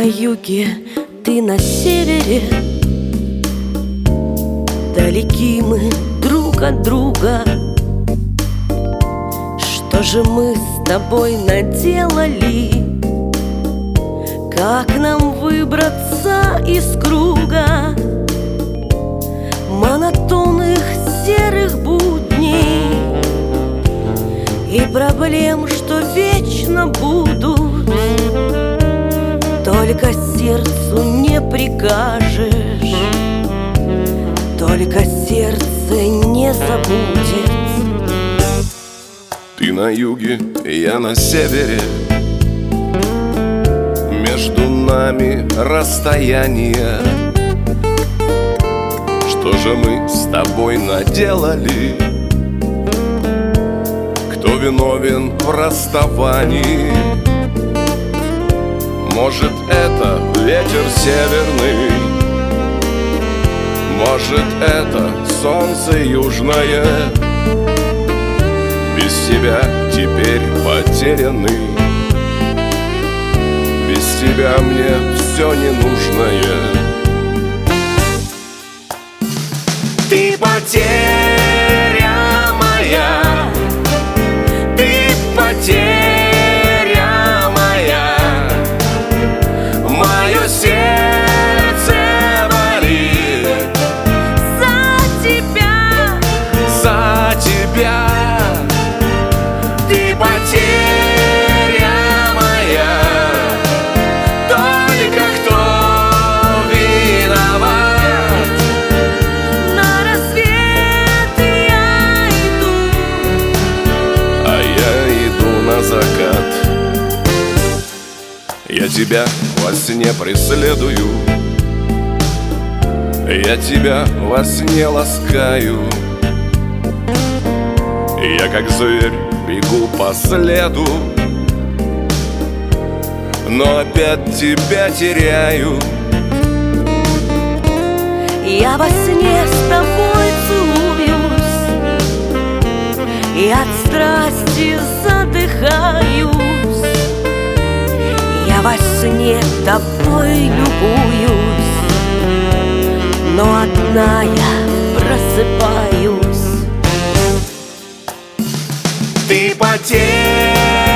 юге, ты на севере. Далеки мы друг от друга. Что же мы с тобой наделали? Как нам выбраться из круга монотонных серых будней и проблем, что вечно будут? Только сердцу не прикажешь, только сердце не забудет. Ты на юге, я на севере. Между нами расстояние. Что же мы с тобой наделали? Кто виновен в расставании? Может, это ветер северный, может, это солнце южное. Без тебя теперь потерянный, без тебя мне все ненужное. Ты потеря моя, ты потеря моя. Мое сердце болит за тебя, за тебя. Ты потеря моя, только кто виноват? На рассвет я иду, А я иду на закат. Я тебя во сне преследую, я тебя во сне ласкаю. Я как зверь бегу по следу, но опять тебя теряю. Я во сне с тобой целуюсь и от страсти задыхаюсь. Я во сне тобой любуюсь, но одна я просыпаюсь. ты потеря